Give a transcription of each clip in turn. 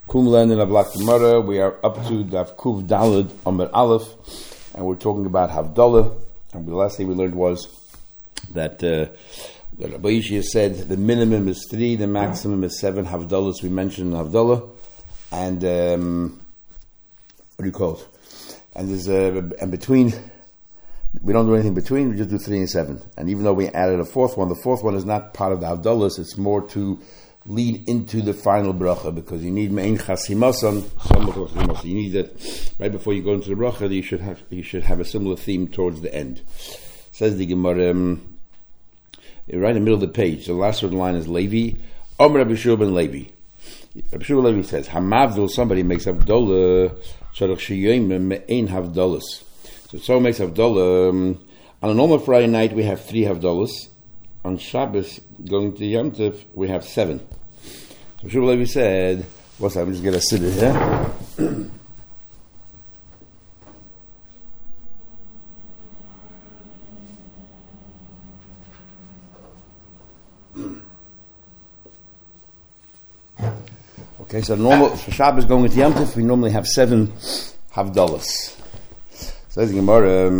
Kum Len in Ablak Gemara. We are up to Daf Kuv Daled Amar Aleph, and we're talking about Havdalah. And the last thing we learned was that Rabbi Yishia said the minimum is 3, the maximum is 7 Havdalahs. We mentioned Havdalah, and what do you call it? And there's and between. We don't do anything between, we just do 3 and 7. And even though we added a fourth one, the fourth one is not part of the Havdalahs, it's more to lead into the final bracha, because you need Me'in Chasimasan, you need that right before you go into the bracha, you should have a similar theme towards the end. Says the Gemara, right in the middle of the page, the last word line is Levi, Rabbi Shua ben Levi. Rabbi Shua ben Levi says, Hamavdul, somebody makes Havdalah, Tzarech Sheyom Me'in Havdalahs. So makes Havdalah. On a normal Friday night, we have 3 Havdalahs. On Shabbos, going to Yom Tov, we have 7. So Shmuel Levi said, what's that? I'm just going to sit here. Okay, so normal for Shabbos going into Yom Tov, we normally have 7 Havdalahs. Says the Gemara,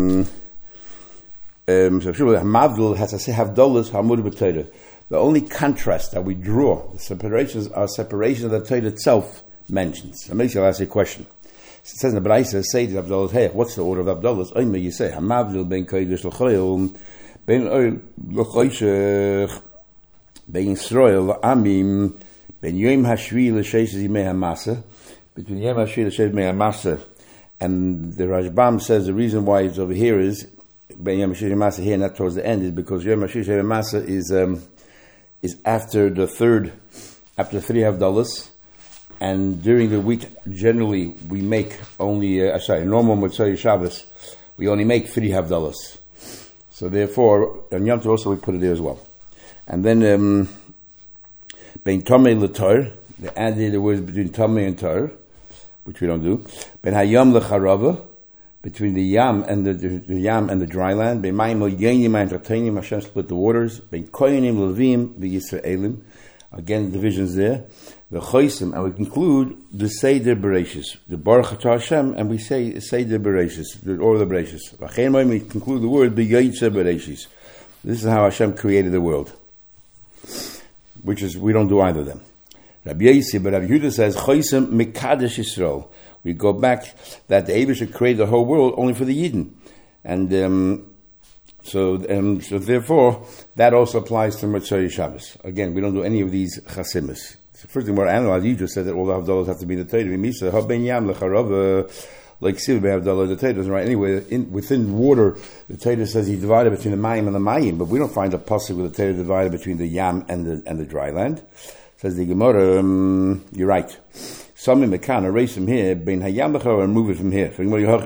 Mavdul has to say Havdalahs Hamud b'Torah. The only contrast that we draw, the separations are separation of the Torah itself mentions. So maybe I'll ask you a question. It says in the Braisa, say the Havdalahs, hey, what's the order of Havdalahs? Oime, you say, Hamavdul ben Kodesh l'choyel, ben oil l'choyshech, ben Yisrael l'amim, ben Yom Hashvi l'sheish yimei hamasa, between Yom Hashvi l'sheish yimei hamasa. And the Rajbam says the reason why it's over here is Ben Yom HaShish Masa here, not towards the end, is because Yom HaShish Masa is after the 3 Havdalahs, and during the week generally we make only normal Motzei Shabbos we only make 3 Havdalahs. So therefore, on Yom Tov also we put it there as well. And then Ben Tomei L'Tor, they added the words between Tomei and Tor, which we don't do. Ben Hayam L'Charava, between the Yam and the Yam and the dry land. Ben Mayim L'Yenim Ha'Entertainim, Hashem split the waters. Ben Koyanim Levim V'Yisraelim, again divisions there. The Chosim, and we conclude the Seder Bereshis, the Baruch Atah Hashem, and we say Seder Bereshis, the order of the Bereshis. V'Chein we conclude the word B'Yotze Bereshis. This is how Hashem created the world, which is we don't do either of them. Rabbi Yossi, but Rabbi Yehuda says, Chosim Mekadesh Yisrael. We go back that the Eibusha created the whole world only for the Yidden. And so therefore, that also applies to Motzei Shabbos. Again, we don't do any of these Chasimus. So first thing we're analyzing, you just said that all the Havdalahs have to be in the Torah. Misa, Haben Yam L'Charava, like Siv Havdalah, the Torah doesn't write anyway. Within water, the Torah says he divided between the Mayim and the Mayim, but we don't find a pasuk with the Torah divided between the Yam and the dry land. Says the Gemara, you're right. Some in Mekan, erase from here, Ben Hayam L'Char, and move it from here.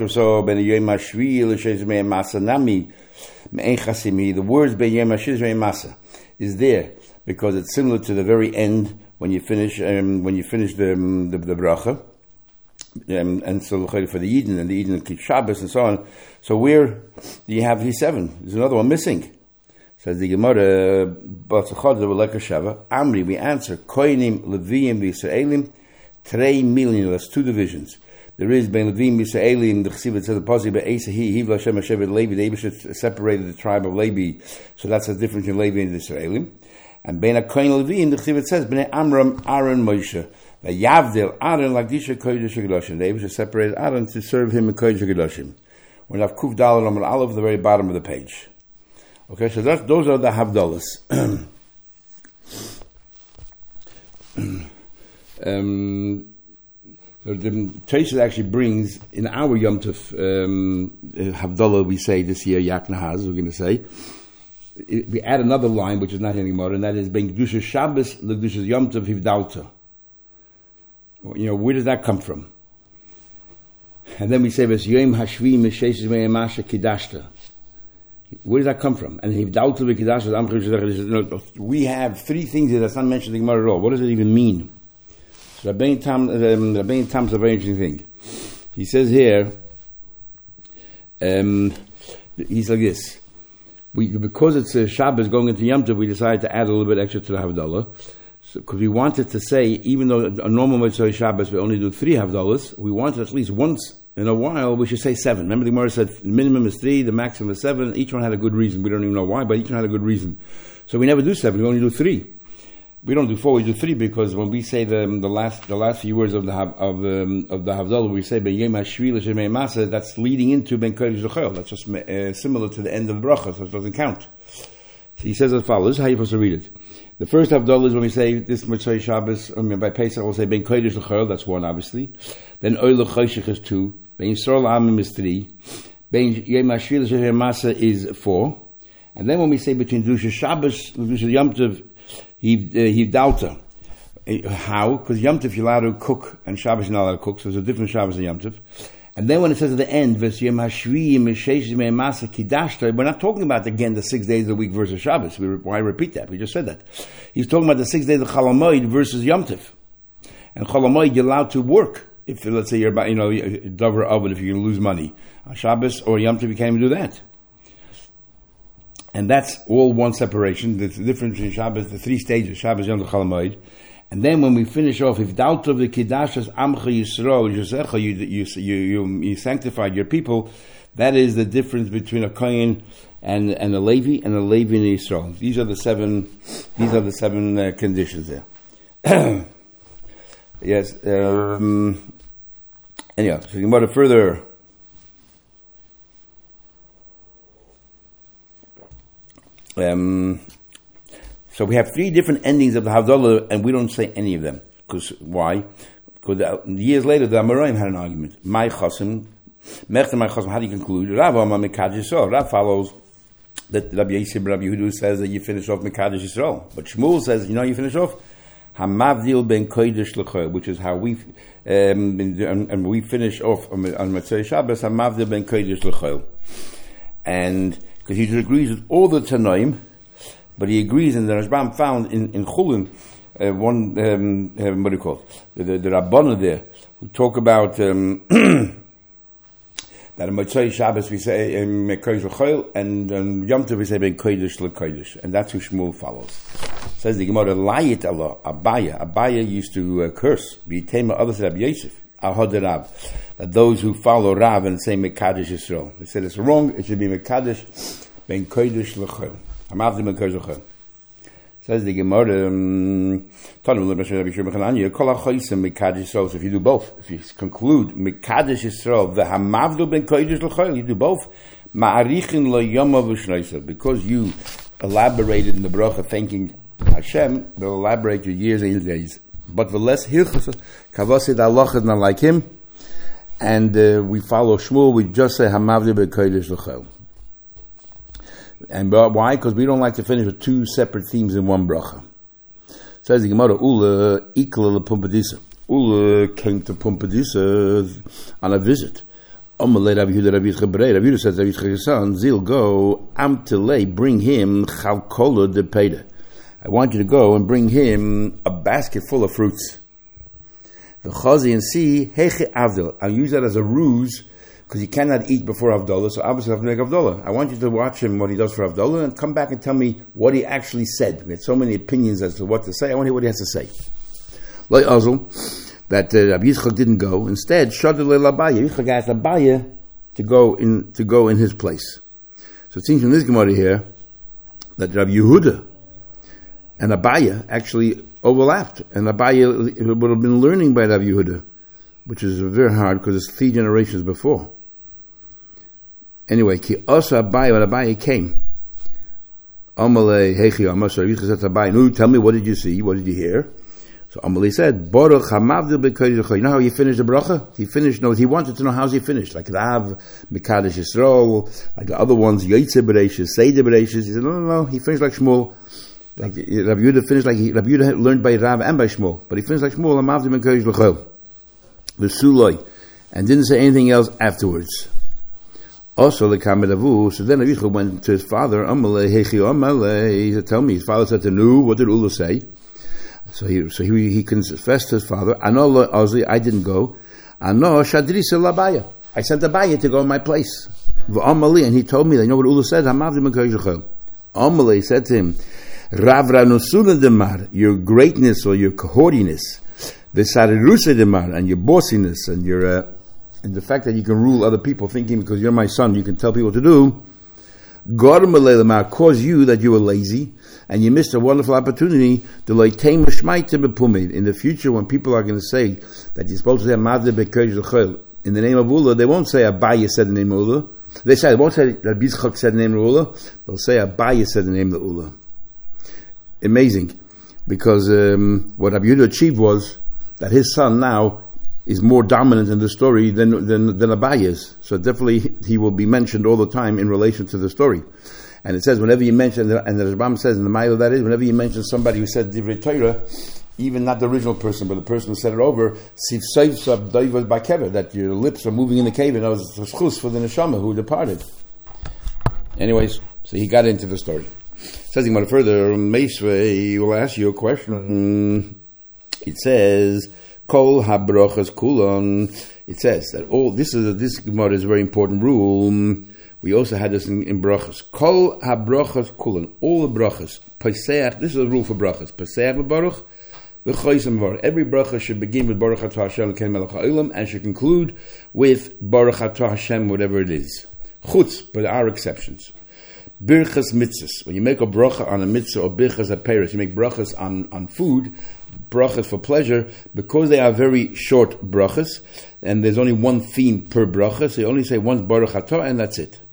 The words Ben Yom HaShish Masa is there because it's similar to the very end when you finish the bracha, and so for the Eden and the Eden of Shabbos and so on. So where do you have these 7? There's another one missing. Says the Gemara, Amri, we answer, Koinim, Leviim, V'Yisraelim, 3 million, that's 2 divisions. There is Ben Leviim, V'Yisraelim, the Chesiv, it says the Pasuk, Be'esa, Hiv, Hashem, Hashem, Levi, the Eibusha separated the tribe of Levi, so that's the difference in Levi and the Yisraelim. And Ben HaKoin Leviim, the Chesiv, it says, Bnei Amram, Aaron, Moshe, the Yavdil, Aaron, Lagdisha, Kodesh HaKadoshim, the Eibusha separated Aaron to serve him in Kodesh HaKadoshim. We're now Kuf Daled Amar Aleph, the very bottom of the page. Okay, so those are the Havdalahs. So the Tosfos actually brings in our Yom Tov Havdalah we say this year Yak Nahaz, we're going to say. We add another line which is not anymore, and that is Ben Kedusha Shabbos LeKedusha Yom Tov Hivdalta. Where does that come from? And then we say Ves Yom Hashvi Mishesh Me'amasha Kidashta. Where does that come from? And we have 3 things here that's not mentioned in the Gemara at all. What does it even mean? So Rabbein Tam's a very interesting thing. He says here, he's like this. Because it's Shabbos going into Yom Tov, we decided to add a little bit extra to the Havdalah. because we wanted to say, even though a normal Motzei Shabbos we only do 3 Havdalas, we wanted at least once in a while we should say 7. Remember the Gemara said the minimum is 3, the maximum is 7. Each one had a good reason. We don't even know why, but each one had a good reason. So we never do 7. We only do 3. We don't do 4. We do 3 because when we say the last few words of the Havdalah, we say Ben Yom Hashvi L'Shemei Masa. That's leading into Ben Kodesh L'Chol. That's just similar to the end of the bracha, so it doesn't count. So he says as follows. This is how you're supposed to read it. The first Havdalah is when we say this Motzei Shabbos. By Pesach we'll say Ben Kodesh L'Chol. That's 1, obviously. Then Oil L'Choshech is 2. Ben Yisrael Amim is 3. Ben Yom Hashvi L'Shemei Masa is 4. And then when we say between Kedusha Shabbos and Kedusha Yom Tov, he doubted. How? Because Yom Tov you're allowed to cook and Shabbos you're not allowed to cook, so there's a different Shabbos than Yom Tov. And then when it says at the end, we're not talking about again the 6 days of the week versus Shabbos. Why repeat that? We just said that. He's talking about the 6 days of Chol Hamoed versus Yom Tov. And Chol Hamoed you're allowed to work. If let's say you're about, dover oven, if you're going to lose money. On Shabbos or Yom Tov you can't even do that. And that's all one separation. The difference between Shabbos, the 3 stages, Shabbos, Yom Tov, Chol Hamoed. And then when we finish off, if doubt of the Kiddashas Amcha Yisrael, you sanctified your people, that is the difference between a Kohen and a Levi, and a Levi and Yisrael. These are the 7 conditions there. Yes. Anyhow, so you want to further. So we have 3 different endings of the Havdalah, and we don't say any of them. Because why? Because years later, the Amoraim had an argument. My Chosim, how do you conclude? Rav Amar Mekadosh Yisrael. Rav follows that Rabbi Yisib, Rabbi Yehuda says that you finish off Mekadosh Yisrael. But Shmuel says, you finish off Hamavdil ben Kodesh L'Chol, which is how we and we finish off on Motzei Shabbos Hamavdil ben Kodesh L'Chol. And because he agrees with all the Tanoim, but he agrees, and the Rashbam found in Chulin, what do you call it? The Rabbana there, who talk about that in Motzei Shabbos we say Kodesh L'Chol, and Yom Tov we say Ben Kodesh L'Kodesh, and that's who Shmuel follows. Says the Gemara, Layit Allah, Abaya used to curse, B'Yitema others Rabbi Yosef, Al-Hodarab, that those who follow Rav and say Mekadosh Yisrael. They said it's wrong, it should be Mekadosh Ben Kodesh L'Chol. Hamavdil ben Kodesh L'Chol. Says the Gemara, so if you do both, if you conclude Mekadosh Yisrael, the Hamavdil ben Kodesh L'Chol, you do both, Ma'arichin lo yomav v'shnoisa, because you elaborated in the bracha thanking Hashem, they'll elaborate your years and your days. But the less hilchos, kavasid Allah is not like him, and we follow Shmuel, we just say Hamavdil ben Kodesh L'Chol. And why? Because we don't like to finish with 2 separate themes in one bracha. Says the Gemara, Ula ikla Pumpadisa. Ula came to Pumpadisa on a visit. Amalei Rabbi Yehuda says, Rabbi Yehuda's son, Zil, go, Amtelei, bring him Chalkola de Peda. I want you to go and bring him a basket full of fruits. The Chazi and see, Heche Avdil. I'll use that as a ruse, because he cannot eat before Havdalah, so obviously I have to make Havdalah. I want you to watch him, what he does for Havdalah, and come back and tell me what he actually said. We had so many opinions as to what to say. I want to hear what he has to say. Like Azul, that Rabbi Yitzchak didn't go. Instead, Shadul Abaya. Yitzchak asked Abaya to go in his place. So it seems from this Gemara here that Rabbi Yehuda and Abaya actually overlapped, and Abaya would have been learning by Rabbi Yehuda, which is very hard because it's 3 generations before. Anyway, ki also Abaya, when Abaya came, Amalei Hechi Amasar Yitzchak said to Abaya, no, tell me, what did you see? What did you hear? So Amalei said, Baruch Hamavdil b'Kodesh L'Chol. You know how he finished the bracha? He wanted to know how he finished. Like Rav, Mekadosh Yisrael, like the other ones, Yotze B'Reishis, Seder B'Reishis. He said, no, he finished like Shmuel. Like Rabbi Yehuda finished like Rabbi Yehuda learned by Rav and by Shmuel. But he finished like Shmuel, Hamavdil b'Kodesh L'Chol. The Suloi. And didn't say anything else afterwards. Also, the Kamadavu, so then Avichah went to his father, Amalei Hechi Amalei. He said, tell me, his father said to Nu, what did Ula say? So he confessed to his father, Ano Ozli, I didn't go. Ano Shadrisa Labaya. I sent Abaya to go in my place. V'Amalei, and he told me that, you know what Ula said? Hamavdil b'Kodesh L'Chol. Amalei said to him, Rav Ranusuna Demar, your greatness or your haughtiness, Vesarirusa Demar, and your bossiness, and your and the fact that you can rule other people, thinking because you're my son, you can tell people what to do. Gormalei cause you that you were lazy, and you missed a wonderful opportunity to leitei mishmaite bepumid. In the future, when people are going to say that you're supposed to say Madle Bekodesh L'Chol in the name of Ula, they won't say Abaye said the name of Ula. They won't say that Yitzchak said the name of Ula. They'll say Abaye said the name of Ula. Amazing, because what Rabbi Yehuda achieved was that his son now is more dominant in the story than Abaye is. So definitely he will be mentioned all the time in relation to the story. And it says whenever you mention, and the Rambam says in the Ma'ila that is, whenever you mention somebody who said Divrei Torah, even not the original person, but the person who said it over, that your lips are moving in the cave, and that was a schus for the neshama who departed. Anyways, so he got into the story. Says he further, Meisvei will ask you a question. It says, Kol habrochas kulon. It says that all this Gemara is a very important rule. We also had this in brachas. Kol habrochas kulon. All the brachas. Paseach. This is a rule for brachas. Paseach v'baruch v'choisem v'baruch. Every bracha should begin with Baruch Atah Hashem L'Kein Melech Ha'olam and should conclude with Baruch Atah Hashem, whatever it is. Chutz, but there are exceptions. Birchas mitzvahs. When you make a bracha on a mitzvah or birchas aperis, you make brachas on food. Brachas for pleasure, because they are very short brachas, and there's only one theme per bracha, so you only say once Baruch Atah, and that's it.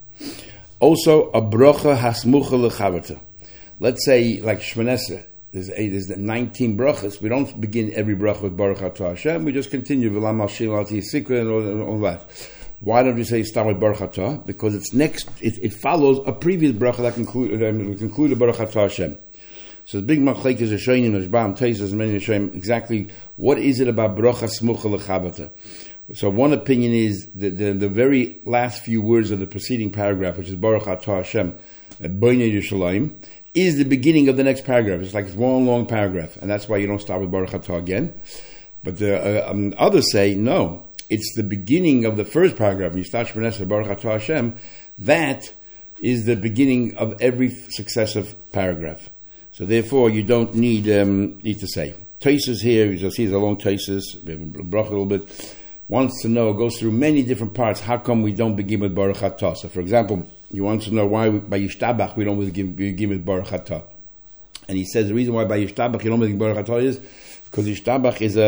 Also, a bracha hasmucha lechavata. Let's say, like Shmoneh Esrei, there's 19 brachas. We don't begin every bracha with Baruch Atah Hashem. We just continue v'lam al-shil al-tiyisikra and all that. Why don't you say start with Baruch Atah? Because it's next. It follows a previous bracha that concluded Baruch Atah Hashem. So the big machlekes is showing in Rashbam, Taisus, and many showing exactly what is it about bracha smucha lechavata. So one opinion is the very last few words of the preceding paragraph, which is Baruch Atah Hashem, B'nai Yerushalayim, is the beginning of the next paragraph. It's like a long paragraph, and that's why you don't start with Baruch Atah again. But the others say no, it's the beginning of the first paragraph. When you start Shmoneh Esrei Baruch Atah Hashem, that is the beginning of every successive paragraph. So therefore, you don't need to say. Taisus here, you'll see, is a long Taisus, bracha a little bit, wants to know, goes through many different parts, how come we don't begin with Baruch Atah? So for example, he wants to know why by Yishtabach we don't begin with Baruch Atah. And he says the reason why by Yishtabach you don't begin with Baruch Atah is because Yishtabach is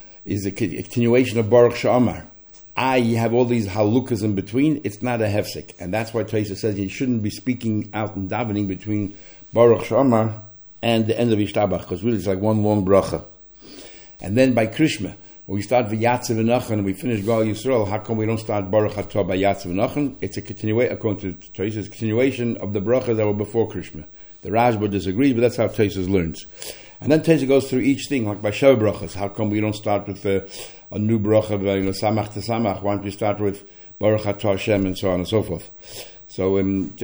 a continuation of Baruch She'amar. You have all these halukas in between, it's not a hefsek. And that's why Taisus says you shouldn't be speaking out and davening between Baruch She'amar and the end of Yishtabach, because really it's like one long bracha. And then by Krishma, when we start V'yatzev v'nachan and we finish Gal Yisrael, how come we don't start Baruch Atah by Yatzev v'nachan? It's a continuation, according to Taisus, it's a continuation of the brachas that were before Krishma. The Rashba disagrees, but that's how Taisus learns. And then Taisus goes through each thing, like by Sheva brachas. How come we don't start with a new bracha, Samach to Samach? Why don't we start with Baruch Atah Hashem and so on and so forth? So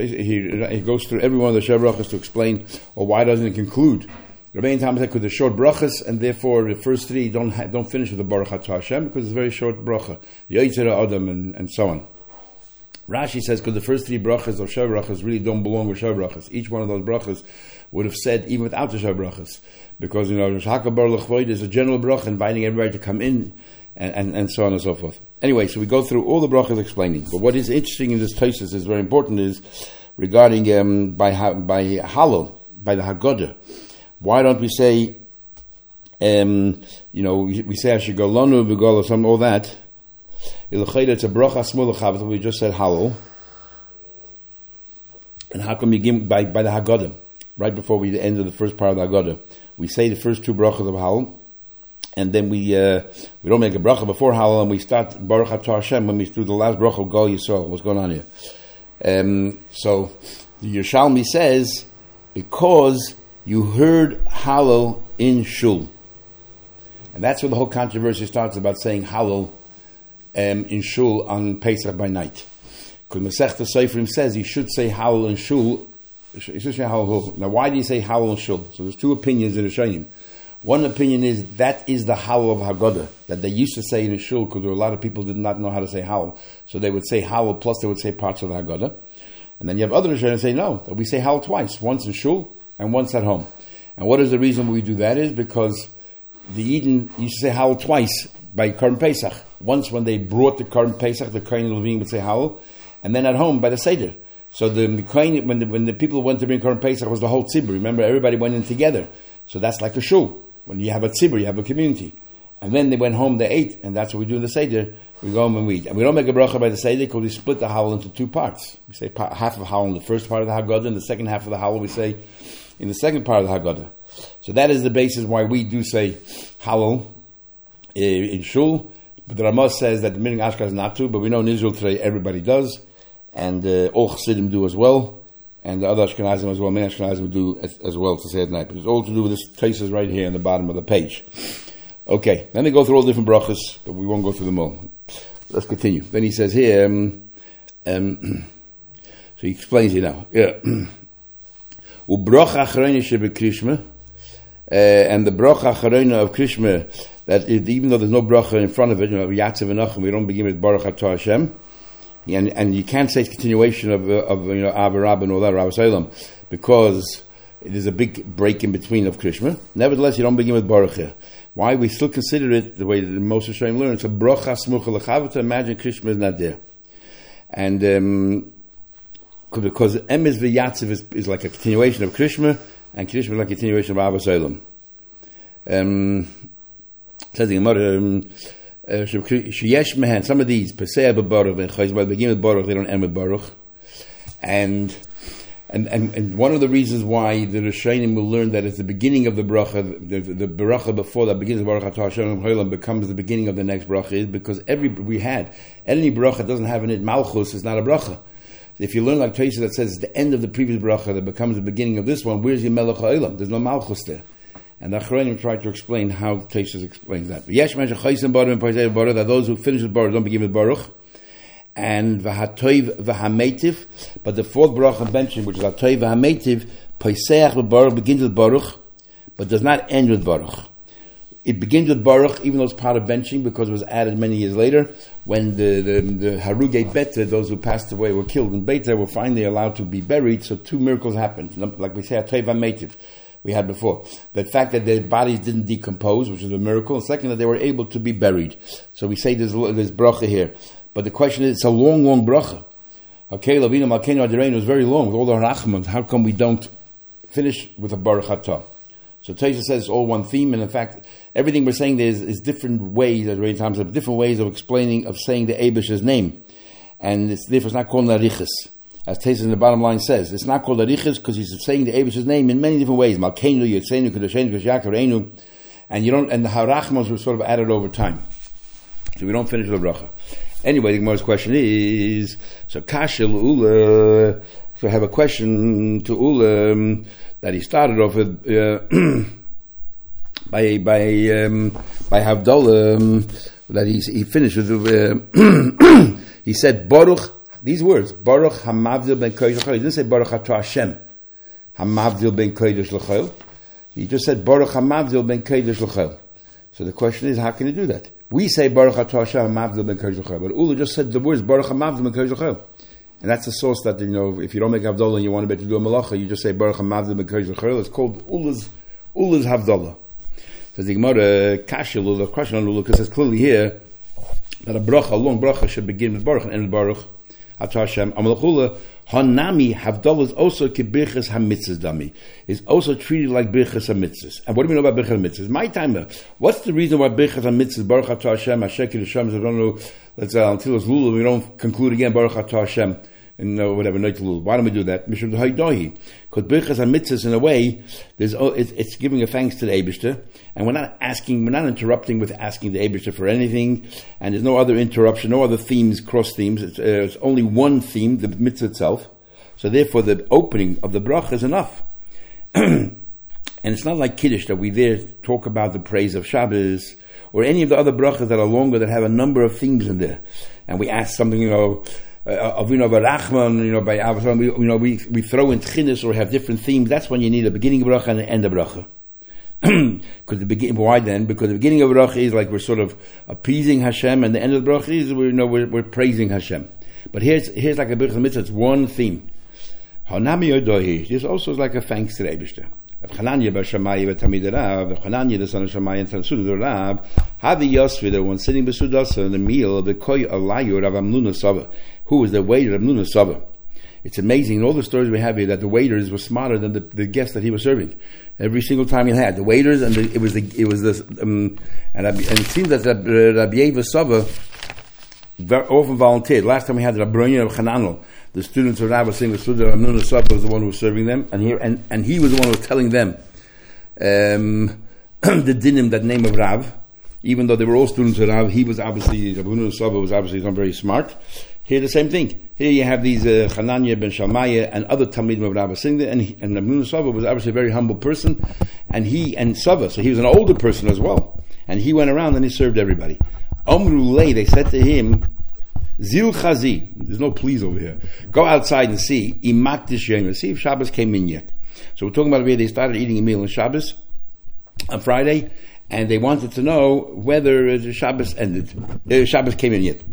he goes through every one of the Sheva brachas to explain, or why doesn't it conclude? Rabbeinu Tam said because they're short brachas, and therefore the first three don't finish with the Baruch Atah Hashem because it's a very short bracha. Yotzei Adam and so on. Rashi says because the first three brachas of Sheva brachas really don't belong with Sheva brachas. Each one of those brachas would have said even without the Sheva brachas, because Shaka Bar L'Chvoid is a general bracha inviting everybody to come in, and so on and so forth. Anyway, so we go through all the brachas explaining. But what is interesting in this Taisus is very important is regarding by Halal, by the Haggadah. Why don't we say, we say Ashigolonu, Vigol, some all that. It's a bracha smul lechavata. We just said Halal. And how come you give by the Haggadah, right before the end of the first part of the Haggadah, we say the first two brachas of Halal, and then we don't make a bracha before Halal, and we start Baruch Atah Hashem when we do the last bracha of Gal Yisrael. What's going on here? So the Yerushalmi says because you heard Halal in Shul, and that's where the whole controversy starts about saying Halal in Shul on Pesach by night. Because Masechta Seifrim says you should say Halal in Shul. You should say Halal. Now, why do you say Halal in Shul? So there's two opinions in the Rishonim. One opinion is that is the Halal of Haggadah, that they used to say in the Shul because there were a lot of people did not know how to say Halal. So they would say Halal plus they would say parts of the Haggadah. And then you have other Rishonim say no, that we say Halal twice, once in Shul and once at home. And what is the reason we do that is because the Eden used to say Hallel twice by Korban Pesach. Once when they brought the Korban Pesach, the Kohen Levine would say Hallel, and then at home by the Seder. So the Kohen, when the people went to bring Korban Pesach, it was the whole tzibur. Remember, everybody went in together. So that's like a shul. When you have a tzibur, you have a community. And then they went home, they ate, and that's what we do in the Seder. We go home and we eat. And we don't make a bracha by the Seder because we split the Hallel into two parts. We say half of Hallel in the first part of the Haggadah, and the second half of the Hallel we say in the second part of the Haggadah. So that is the basis why we do say Hallel in shul. But the Ramah says that the meaning Ashkenaz is not to, but we know in Israel today everybody does, and all Chassidim do as well, and the other Ashkenazim as well, many Ashkenazim do as well to say at night. But it's all to do with this traces right here in the bottom of the page. Okay, then they go through all different brachas, but we won't go through them all. Let's continue. Then he says here, so he explains it now. U'bracha acharona shebekrishma, and the bracha acharona of Krishma, that even though there's no bracha in front of it, Yatzav Enochem, we don't begin with Baruch Atah Hashem, and you can't say it's continuation of Ava Rabbah and all that, Rabbi Salem, because there's a big break in between of Krishma. Nevertheless, you don't begin with Baruch here. Why? We still consider it the way that most Rishonim learn. It's a bracha smucha l'chavah. Imagine Krishma is not there, and because Emes v'Yatziv is like a continuation of Krishma, and Krishma is like a continuation of Abba Salem. Says the Gemara, sheyesh mehen. Some of these pesei b'baruch v'chayz begin with baruch, they don't end with baruch, and one of the reasons why the Rishonim will learn that it's the beginning of the bracha, the bracha before that begins with Baruch Atah Hashem becomes the beginning of the next bracha, is because any bracha doesn't have in it malchus is not a bracha. If you learn like Tosha that says it's the end of the previous bracha that becomes the beginning of this one, where's your melech ha'olam? There's no malchus there. And the Achronim try to explain how Tosha explains that. Yesh men shechaysim baruch and paisei baruch, that those who finish with baruch don't begin with baruch. And v'hatoiv v'hametiv, but the fourth bracha mentioned, which is hatoiv v'hametiv, paiseach v'baruch begins with baruch, but does not end with baruch. It begins with baruch, even though it's part of benching, because it was added many years later, when the harugei beta, those who passed away, were killed in beta, were finally allowed to be buried. So two miracles happened, like we say hatoiv v'hametiv we had before. The fact that their bodies didn't decompose, which is a miracle, and second, that they were able to be buried. So we say there's bracha here. But the question is, it's a long, long bracha. Okay, Lavina Malkeinu Adirenu is very long with all the Rachmans. How come we don't finish with a Baruch Atah? So Tosha says it's all one theme, and in fact, everything we're saying there is different ways, at many times, different ways of explaining, of saying the Eibish's name. And therefore it's not called Narichis. As Tosha in the bottom line says, it's not called Narichis because he's saying the Eibish's name in many different ways. Malkeinu, Yitzenu, Kedoshenu, Keshyakarenu. And the Harachmans were sort of added over time. So we don't finish the bracha. Anyway, the Gemara's question is, so Kasha Ula, so I have a question to Ula that he started off with by Havdalah, that he finished with, he said, Baruch, these words, Baruch Hamavdil ben Kodesh L'chayil. He didn't say Baruch Atah Hashem, Hamavdil ben Kodesh L'chayil. He just said Baruch Hamavdil ben Kodesh L'chayil. So the question is, how can you do that? We say Baruch Atah Hashem Hamavdil ben Kodesh L'chayil, but Ula just said the words Baruch Hamavdil ben Kodesh L'chayil. And that's the source that, if you don't make Havdalah and you want to be able to do a malacha, you just say Baruch Hamavdil ben Kodesh L'chayil. It's called Ula's Havdalah. So the Gemara, Kasha Ula, question on Ula, because it's clearly here that a long bracha should begin with Baruch and end with Baruch Atah Hashem. Amalach Ula, Hanami Havdalah is also kibirchas hamitzvahs dami. Is also treated like birchas hamitzvahs. And what do we know about birchas hamitzvahs? My timer. What's the reason why birchas hamitzvahs Baruch Atah Hashem Asher Kiddusham? I don't know. Let's until it's Lulav, we don't conclude again Baruch Atah Hashem and whatever Noit Lulav. Why don't we do that? Mishum Haidohi. Because birchas hamitzvahs in a way, it's giving a thanks to the Eibishter, and we're not interrupting with asking the Eibishter for anything, and there's no other interruption, no other themes, cross themes. It's only one theme, the mitzvah itself. So therefore, the opening of the bracha is enough. And it's not like Kiddush that we there talk about the praise of Shabbos or any of the other brachas that are longer that have a number of themes in there, and we ask something, Avinu Barachman, by Avos, we throw in Tchinis or have different themes. That's when you need a beginning of bracha and an end of bracha. Why then? Because the beginning of bracha is like we're sort of appeasing Hashem, and the end of the bracha is we're praising Hashem. But here's like a birchas mitzvah. It's one theme. Hanami Yodohi. This also is like a thanks to the Eibishter. Chananya bar Shammai v'Tamid Rav, Chananya the son of Shammai and Tansuda the Rab, Havi Yosvi, one sitting besudasa in the meal of the Koy Alayu Rav Amnuna Sava, who was the waiter of Amnuna Sava. It's amazing in all the stories we have here that the waiters were smarter than the guests that he was serving. Every single time he had the waiters, and it was and it seems that Rabbi Yeva Sava very often volunteered. Last time we had Rabbi Bronya of Chananel, the students of Rabbi Singh Suda Amnuna Sava was the one who was serving them, and he was the one who was telling them the dinim, that name of Rav. Even though they were all students of Rav, he was obviously, Rabbi Amnuna Sava was obviously not very smart. Here the same thing. Here you have these Chananya ben Shalmaya and other Talmidim of Rabbi Singh, and Rabbi Amnuna Sava was obviously a very humble person, and Sava, so he was an older person as well, and he went around and he served everybody. Omru Lei, they said to him, Zil Chazi, there's no please over here, go outside and see, Imak Dishyen, see if Shabbos came in yet. So we're talking about where they started eating a meal on Shabbos, on Friday, and they wanted to know whether the Shabbos ended, Shabbos came in yet.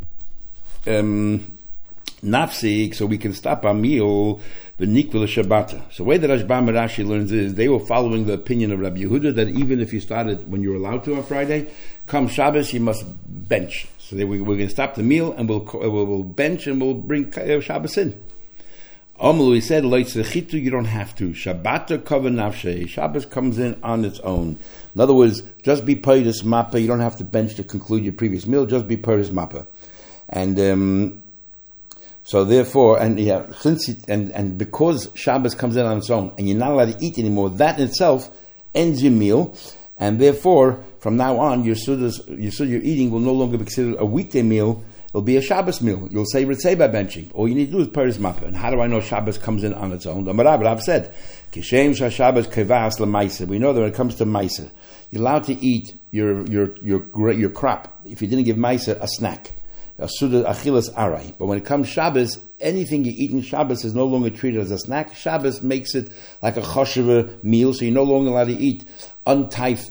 Nafsik, so we can stop our meal, the Nikvila Shabbata. So the way that Rashbam and Rashi learns is they were following the opinion of Rabbi Yehuda that even if you started when you were allowed to on Friday, come Shabbos you must bench. So we're going to stop the meal and we'll bench and we'll bring Shabbos in. Amalu, he said, you don't have to. Shabbata kava nafshe. Shabbos comes in on its own. In other words, just be paydas mappa. You don't have to bench to conclude your previous meal. Just be paydas mappa. And so therefore, and because Shabbos comes in on its own, and you're not allowed to eat anymore, that in itself ends your meal, and therefore, from now on, your suda you're eating will no longer be considered a weekday meal. It'll be a Shabbos meal. You'll say Ritzei by benching. All you need to do is Paris Mappa. And how do I know Shabbos comes in on its own? The Rav said, Kishem Shabbos Kevas LaMaisa. We know that when it comes to Maisa, you're allowed to eat your crop. If you didn't give Maisa a snack. Asuda achilas arai. But when it comes Shabbos, anything you eat in Shabbos is no longer treated as a snack. Shabbos makes it like a choshev meal, so you're no longer allowed to eat untyfed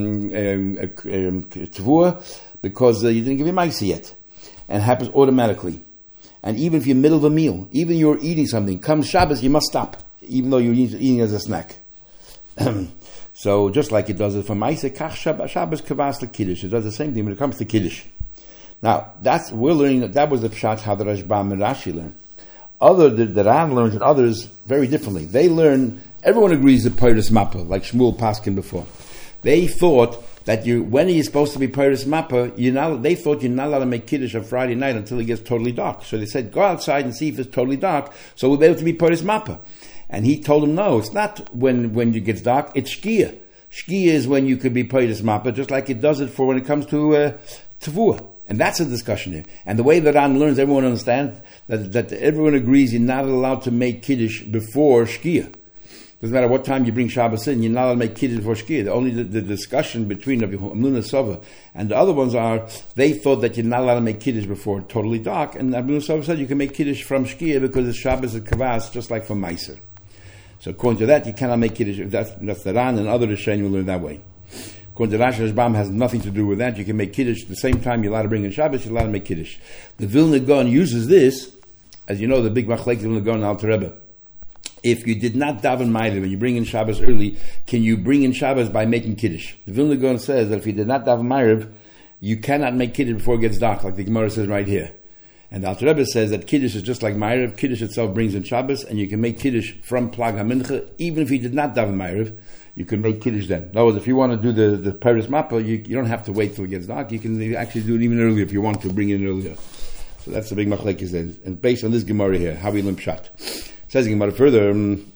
tvua because you didn't give your maisa yet. And it happens automatically. And even if you're in the middle of a meal, even you're eating something, comes Shabbos, you must stop, even though you're eating as a snack. So just like it does it for maisa, kach Shabbos kavas lekiddush. It does the same thing when it comes to kiddush. Now, we're learning that was the pshat how the Rashbam and Rashi learn. The Ran learns and others very differently. They learn, everyone agrees that Peiros Mappa, like Shmuel Paskin before. They thought that when are you supposed to be Peiros Mappa, they thought you're not allowed to make Kiddush on Friday night until it gets totally dark. So they said, go outside and see if it's totally dark, so we'll be able to be Peiros Mappa. And he told them, no, it's not when it gets dark, it's Shkia. Shkia is when you could be Peiros Mappa, just like it does it for when it comes to Tavua. And that's a discussion here. And the way that Ran learns, everyone understands that everyone agrees you're not allowed to make Kiddush before Shkia. Doesn't matter what time you bring Shabbos in, you're not allowed to make Kiddush before Shkia. Only the discussion between Rabbi Amnuna Sava and the other ones are, they thought that you're not allowed to make Kiddush before totally dark. And Rabbi Amnuna Sava said you can make Kiddush from Shkia because it's Shabbos and Kavas, just like from Meiser. So according to that, you cannot make Kiddush. That's the Ran, and other Rishonim will learn that way. According to Rashi, Rashbam has nothing to do with that. You can make Kiddush at the same time you're allowed to bring in Shabbos, you're allowed to make Kiddush. The Vilna Gaon uses this, as you know, the big Machlek Vilna Gaon and Alter Rebbe. If you did not daven Ma'ariv, when you bring in Shabbos early, can you bring in Shabbos by making Kiddush? The Vilna Gaon says that if you did not daven Ma'ariv, you cannot make Kiddush before it gets dark, like the Gemara says right here. And the Alter Rebbe says that Kiddush is just like Ma'ariv. Kiddush itself brings in Shabbos, and you can make Kiddush from Plag HaMincha, even if you did not daven Ma'ariv. You can make Kiddush then. In other words, if you want to do the Paris Mappa, you don't have to wait till it gets dark. You can actually do it even earlier if you want to, bring it in earlier. So that's the big machlekes then. And based on this Gemara here, how we learn Pshat. Says the Gemara further,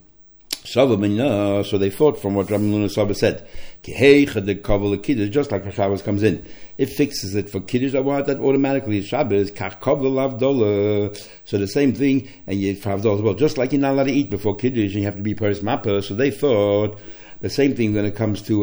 so they thought from what Rabbi Amnuna Sava said, just like Shabbos comes in. It fixes it for Kiddush, that automatically is Shabbos, so the same thing, and you have as well. Just like you're not allowed to eat before Kiddush, and you have to be Paris Mappa, so they thought the same thing when it comes to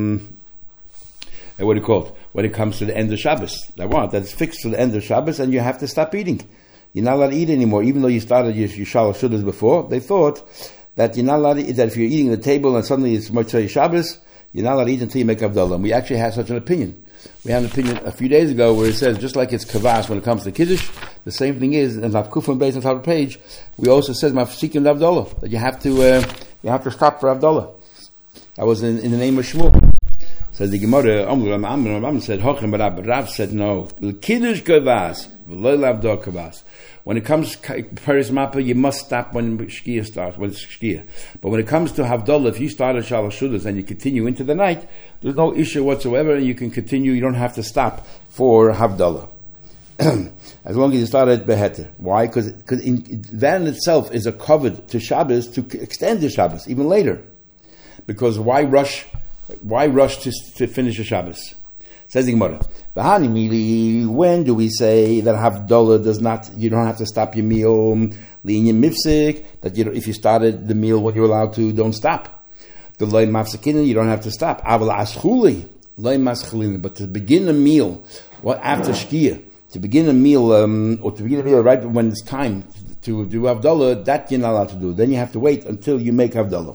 when it comes to the end of Shabbos. That's fixed to the end of Shabbos, and you have to stop eating. You're not allowed to eat anymore, even though you started your Shalosh Shudas before. They thought that you're not allowed to eat, that if you're eating at the table and suddenly it's Motzei Shabbos, you're not allowed to eat until you make Havdalah. And we actually have such an opinion. We had an opinion a few days ago where it says, just like it's Kavas when it comes to Kiddush, the same thing is, and Kufan based on the top of the page, we also says Mafsikim Havdalah, that you have to stop for Havdalah. That was in the name of Shmuel. Says the Gemara, Amr said, Hochem, but Rav said no. Kiddush kavas, v'lo lavdo kavas. When it comes to Paris Mappa, you must stop when Shkia starts, when it's Shkia. But when it comes to Havdalah, if you start at Shalosh Shudas and you continue into the night, there's no issue whatsoever, and you can continue, you don't have to stop for Havdalah. As long as you start at Beheter. Why? Because that in itself is a covered to Shabbos to extend the Shabbos, even later. Because why rush to finish a Shabbos? Says the Gemara, when do we say that Havdalah does not, you don't have to stop your meal, linyan mifsik, that if you started the meal when you're allowed to, don't stop. The loy mafsikin, you don't have to stop. Aval aschuli, loy maschulin, but to begin a meal, after Shkia, to begin a meal, or to begin a meal right when it's time to do Havdalah, that you're not allowed to do. Then you have to wait until you make Havdalah.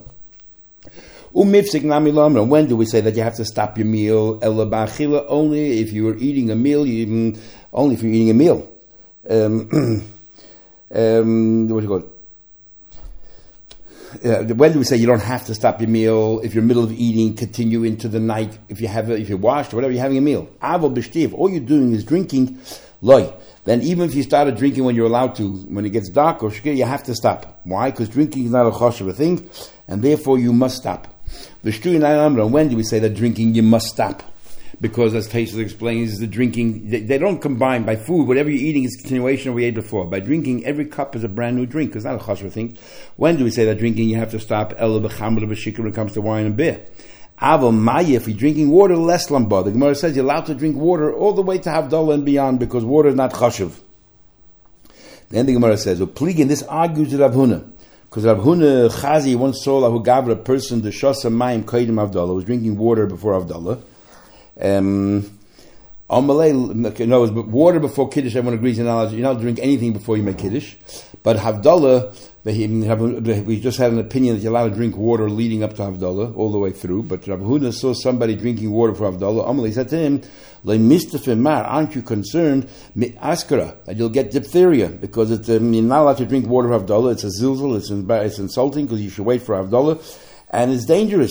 When do we say that you have to stop your meal? Only if you are eating a meal. Only if you're eating a meal. What do you call it? When do we say you don't have to stop your meal if you're in the middle of eating? Continue into the night if you're washed or whatever. You're having a meal. All you're doing is drinking. Then even if you started drinking when you're allowed to, when it gets dark or shkir, you have to stop. Why? Because drinking is not a choshev thing, and therefore you must stop. When do we say that drinking you must stop? Because as Taisha explains, the drinking, they don't combine by food. Whatever you're eating is continuation of what we ate before. By drinking, every cup is a brand new drink. It's not a choshev thing. When do we say that drinking you have to stop? When it comes to wine and beer. If you're drinking water, less lamba. The Gemara says you're allowed to drink water all the way to Havdalah and beyond because water is not chashuv. Then the Gemara says, Pligin, this argues with Rav Huna. Because Rav Huna Chazi once saw who gave a person the Shasa Mayim Kaidim Havdalah, was drinking water before Havdalah. Water before Kiddush, everyone agrees you're not to drink anything before you make Kiddush. But Havdalah, we just had an opinion that you're allowed to drink water leading up to Havdalah, all the way through. But Rav Huna saw somebody drinking water for Havdalah. Amalei said to him, aren't you concerned, askara, that you'll get diphtheria? Because you're not allowed to drink water for Havdalah. It's a zilzal, it's insulting, because you should wait for Havdalah. And it's dangerous.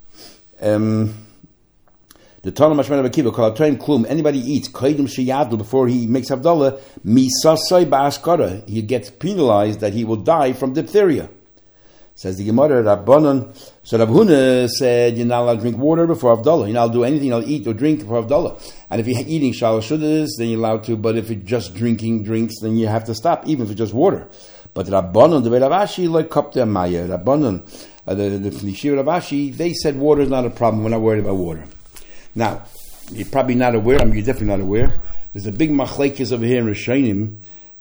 The Tanna Mashmana Bakiva called Train Klum. Anybody eats Kaidim Sheyavdu before he makes Havdalah, Misasai Ba'askara. He gets penalized that he will die from diphtheria. Says the Gemara, Rabbanon. So Rav Huna said, you're not allowed to drink water before Havdalah. You're not allowed to do anything, you're allowed to eat or drink before Havdalah. And if you're eating Shalosh Shudas, then you're allowed to. But if you're just drinking drinks, then you have to stop, even if it's just water. But Rabbanon, the Ravashi, like Kapta Maya. Rabbanon, the Nishir Ravashi, they said water is not a problem. We're not worried about water. Now, you're probably not aware, you're definitely not aware, there's a big machlekes over here in Rishonim,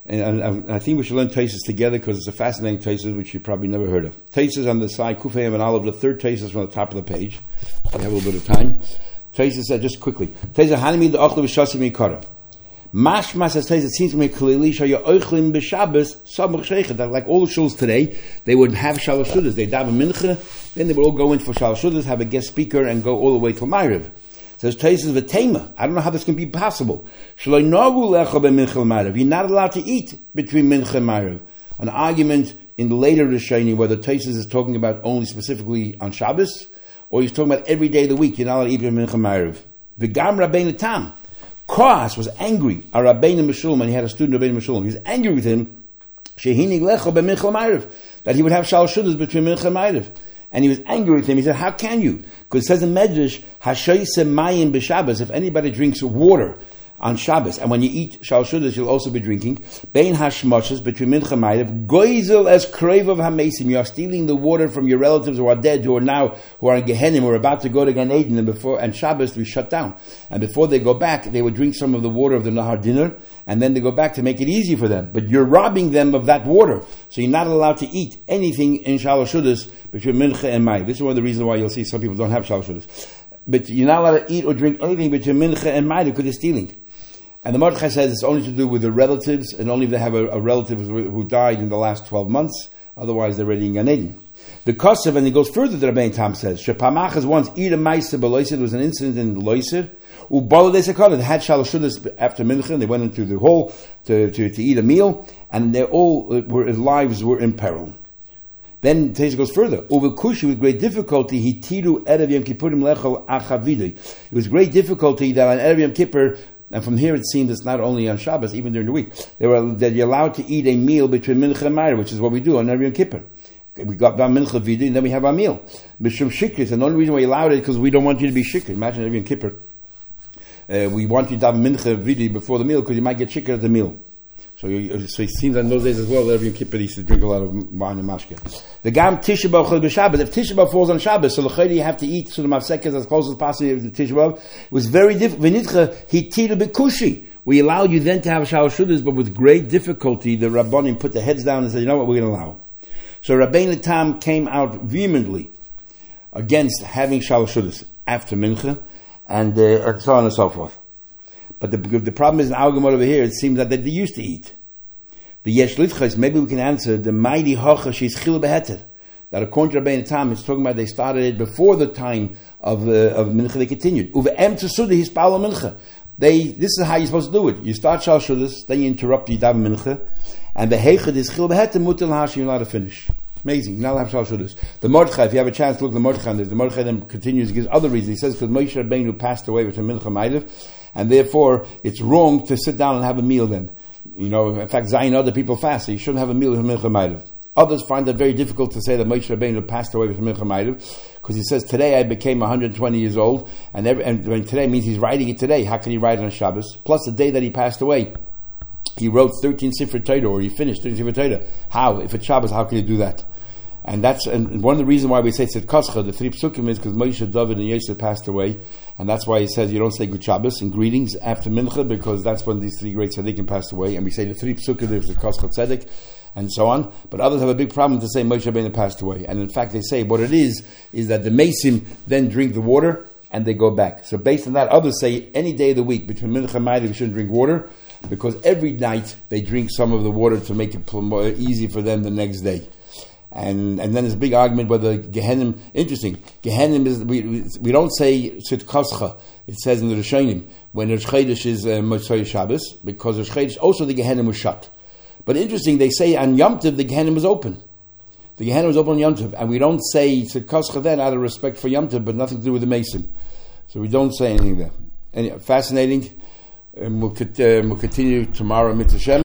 and I think we should learn Taisus together because it's a fascinating Taisus which you probably never heard of. Taisus on the side, Kufayim and Olive, the third Taisus from the top of the page. We have a little bit of time. Taisus said, just quickly, Taisus, Hanimi the Ochlu V'Shasi Mikara. Mashma says, it seems to me clearly, Shaya Oichlim B'Shabbos, Samuch Sheikh, that like all the shuls today, they would have Shalosh Shudas. They'd have a mincha, then they would all go in for Shalosh Shudas, have a guest speaker, and go all the way till Ma'ariv. Says Taisus v'tema. I don't know how this can be possible. You're not allowed to eat between mincha and ma'ariv. An argument in the later Rishonim whether Taisus is talking about only specifically on Shabbos, or he's talking about every day of the week. You're not allowed to eat between mincha and ma'ariv. V'gam Rabbeinu Tam. Koas was angry at Rabbeinu Meshulman, and he had a student Rabbeinu Meshulman. He was angry with him. Shehinig lecho b'mincha ma'ariv, that he would have shalosh shudas between mincha and ma'ariv. And he was angry with him. He said, how can you? Because it says in Medrash, Hashoyse mayim b'Shabbos, if anybody drinks water on Shabbos, and when you eat Shalosh Shudas, you'll also be drinking, Bein hashmoshes, between Mincha and Ma'ariv, Goizel as Krev of Hamesim, you are stealing the water from your relatives who are dead, who are in Gehenim, who are about to go to Gan Eden, and Shabbos to be shut down. And before they go back, they would drink some of the water of the Nahar dinner, and then they go back to make it easy for them. But you're robbing them of that water. So you're not allowed to eat anything in Shalosh Shudas between Mincha and Ma'ariv. This is one of the reasons why you'll see some people don't have Shalosh Shudas. But you're not allowed to eat or drink anything between Mincha and Ma'ariv because you're stealing. And the Mordechai says it's only to do with the relatives, and only if they have a relative who died in the last 12 months. Otherwise, they're already in Gan Eden. The Kosev, and he goes further, the Rabbein Tam says, Shepamachas once eat a ma'aser b'loiser. There was an incident in Loiser. They had Shalosh Shudas after Mincha, and they went into the hall to eat a meal, and their lives were in peril. Then Teisha goes further. Uvekushi, with great difficulty, he tiru erev Yom Kippurim lechol achavidui. It was great difficulty that on erev Yom Kippur, and from here it seems it's not only on Shabbos, even during the week, that you're allowed to eat a meal between Mincha and Ma'ariv, which is what we do on erev Yom Kippur. We got down Mincha Vidui, and then we have our meal. Mishum Shikris, and the only reason we allowed it is because we don't want you to be Shikr. Imagine erev Yom Kippur. We want you to have Mincha Vidui before the meal, because you might get Shikr at the meal. So it seems that in those days as well, erev Yom Kippur used to drink a lot of wine and mashke. The Gam Tisha B'Av Chol B'Shabbos. If Tisha B'Av falls on Shabbos, so l'chayri you have to eat sort of mafsekes as close as possible to Tisha B'Av. It was very difficult. V'nitcha hitiru b'kushi. We allowed you then to have Shalosh Seudas, but with great difficulty, the Rabbanim put their heads down and said, you know what, we're going to allow. So Rabbeinu Tam came out vehemently against having Shalosh Seudas after Mincha, and so on and so forth. But the problem is in Algamot over here, it seems that they used to eat. The Yesh Litchais, maybe we can answer the mighty Hocha she's Chil Beheter. That according to Rabbeinu Tam, it's talking about they started it before the time of Mincha, they continued. Uve Em Tzuda, his Palo Mincha. This is how you're supposed to do it. You start Shalosh Seudas, then you interrupt the Daven Mincha, and the Heichad is Chil Beheter, Mutal Hash, you're allowed to finish. Amazing. Now have Shalosh Seudas. The Mordechai, if you have a chance to look at the Mordechai, the Mordechai then continues, he gives other reasons. He says because Moshe Rabbeinu passed away between Mincha and Ma'ariv, and therefore it's wrong to sit down and have a meal then. You know, in fact, Zayin other people fast, so you shouldn't have a meal with Mincha and Ma'ariv. Others find it very difficult to say that Moshe Rabbeinu passed away with Mincha and Ma'ariv, because he says, today I became 120 years old, and when today means he's writing it today. How can he write it on Shabbos? Plus the day that he passed away, he wrote 13 Sifrei Torah, or he finished 13 Sifrei Torah. How? If it's Shabbos, how can he do that? And one of the reasons why we say Tzid Kascha, the three psukim, is because Moshe, David, and Yosef passed away, and that's why he says you don't say Good Shabbos and greetings after Mincha, because that's when these three great tzaddikim passed away, and we say the three psukim, there's the Kascha Tzedek, and so on. But others have a big problem to say Moshe Rabbeinu passed away, and in fact they say what it is that the Mesim then drink the water and they go back. So based on that, others say any day of the week between Mincha and Ma'ariv we shouldn't drink water, because every night they drink some of the water to make it more easy for them the next day. And then there's a big argument whether Gehenim, interesting, Gehenim is, we don't say Tzid Kascha, it says in the Rishonim, when Rosh Chodesh is Motzei Shabbos, because Rosh Chodesh also the Gehenim was shut. But interesting, they say on Yom Tov the Gehenim was open. The Gehenim was open on Yom Tov, and we don't say Tzid Kascha then out of respect for Yom Tov, but nothing to do with the Mason. So we don't say anything there. Anyway, fascinating. We'll continue tomorrow, Mitzvah Shem.